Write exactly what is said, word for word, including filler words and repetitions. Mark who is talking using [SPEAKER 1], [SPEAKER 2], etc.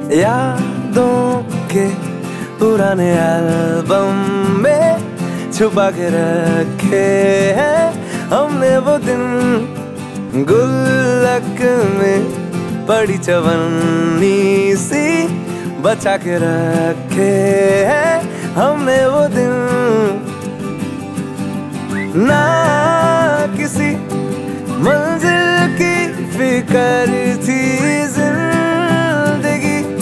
[SPEAKER 1] यादों के पुराने एल्बम में छुपा के रखे हैं हमने वो दिन, गुल्लक में पड़ी चवन्नी सी बचा के रखे हैं हमने वो दिन। ना किसी मंजिल की फिक्र थी